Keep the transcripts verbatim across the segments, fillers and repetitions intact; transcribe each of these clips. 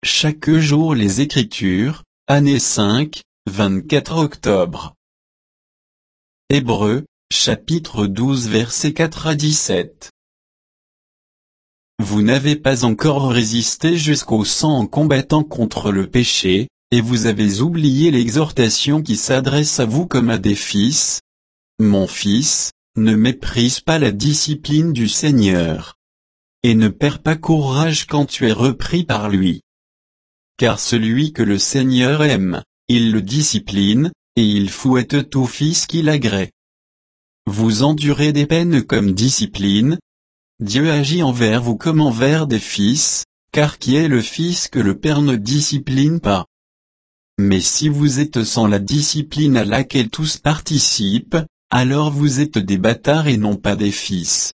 chaque jour les Écritures, année cinq, vingt-quatre octobre. Hébreux, chapitre douze versets quatre à dix-sept. Vous n'avez pas encore résisté jusqu'au sang en combattant contre le péché, et vous avez oublié l'exhortation qui s'adresse à vous comme à des fils. Mon fils, ne méprise pas la discipline du Seigneur. Et ne perds pas courage quand tu es repris par lui. Car celui que le Seigneur aime, il le discipline, et il fouette tout fils qu'il agrée. Vous endurez des peines comme discipline. Dieu agit envers vous comme envers des fils, car qui est le fils que le Père ne discipline pas? Mais si vous êtes sans la discipline à laquelle tous participent, alors vous êtes des bâtards et non pas des fils.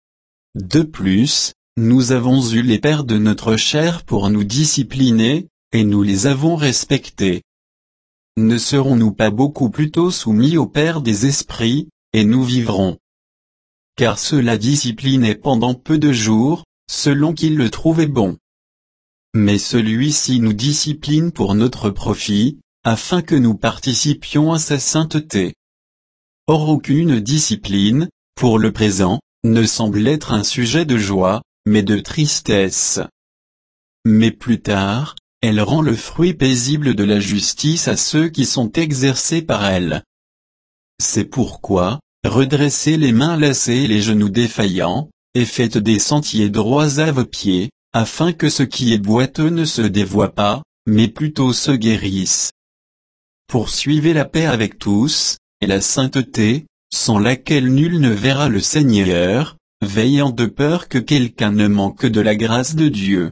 De plus, nous avons eu les pères de notre chair pour nous discipliner, et nous les avons respectés. Ne serons-nous pas beaucoup plutôt soumis au Père des esprits, et nous vivrons? Car cela disciplinait pendant peu de jours, selon qu'il le trouvait bon. Mais celui-ci nous discipline pour notre profit, afin que nous participions à sa sainteté. Or aucune discipline, pour le présent, ne semble être un sujet de joie, mais de tristesse. Mais plus tard, elle rend le fruit paisible de la justice à ceux qui sont exercés par elle. C'est pourquoi, redressez les mains lassées et les genoux défaillants, et faites des sentiers droits à vos pieds, afin que ce qui est boiteux ne se dévoie pas, mais plutôt se guérisse. Poursuivez la paix avec tous, et la sainteté, sans laquelle nul ne verra le Seigneur, veillant de peur que quelqu'un ne manque de la grâce de Dieu.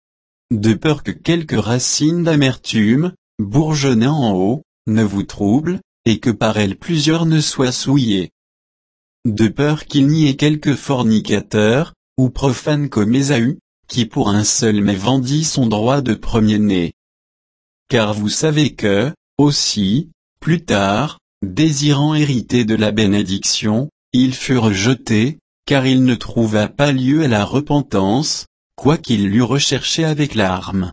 De peur que quelques racines d'amertume, bourgeonnant en haut, ne vous troublent, et que par elles plusieurs ne soient souillés. De peur qu'il n'y ait quelques fornicateurs, ou profanes comme Ésaü, qui pour un seul mets vendit son droit de premier-né. Car vous savez que, aussi, plus tard, désirant hériter de la bénédiction, il fut rejeté, car il ne trouva pas lieu à la repentance, quoiqu'il l'eût recherché avec larmes.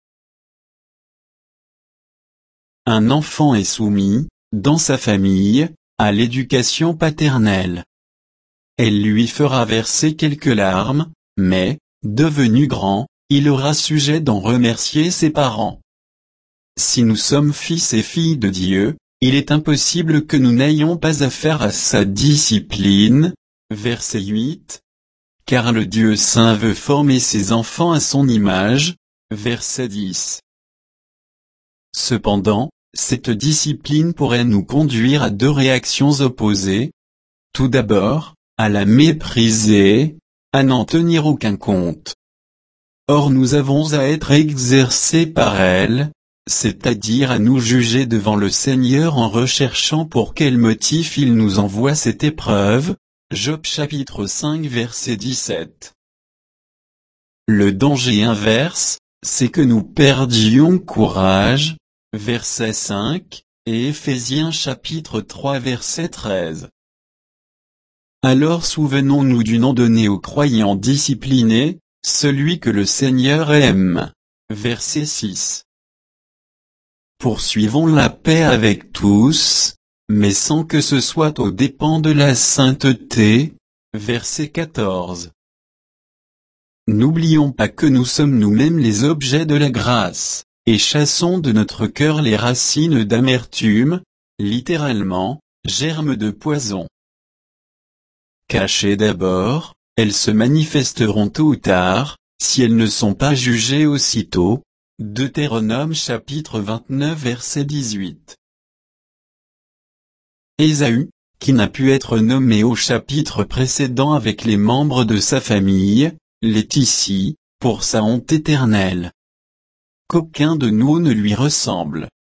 Un enfant est soumis, dans sa famille, à l'éducation paternelle. Elle lui fera verser quelques larmes, mais, devenu grand, il aura sujet d'en remercier ses parents. Si nous sommes fils et filles de Dieu, il est impossible que nous n'ayons pas affaire à sa discipline. Verset huit. Car le Dieu saint veut former ses enfants à son image. Verset dix. Cependant, cette discipline pourrait nous conduire à deux réactions opposées. Tout d'abord, à la mépriser, à n'en tenir aucun compte. Or nous avons à être exercés par elle, c'est-à-dire à nous juger devant le Seigneur en recherchant pour quel motif il nous envoie cette épreuve. Job chapitre cinq verset dix-sept. Le danger inverse, c'est que nous perdions courage. Verset cinq, et Éphésiens chapitre trois verset treize. Alors souvenons-nous du nom donné aux croyants disciplinés, celui que le Seigneur aime. Verset six. Poursuivons la paix avec tous, mais sans que ce soit aux dépens de la sainteté. Verset quatorze. N'oublions pas que nous sommes nous-mêmes les objets de la grâce, et chassons de notre cœur les racines d'amertume, littéralement, germes de poison. Cachées d'abord, elles se manifesteront tôt ou tard, si elles ne sont pas jugées aussitôt. Deutéronome chapitre vingt-neuf verset dix-huit. Ésaü, qui n'a pu être nommé au chapitre précédent avec les membres de sa famille, l'est ici, pour sa honte éternelle. Qu'aucun de nous ne lui ressemble.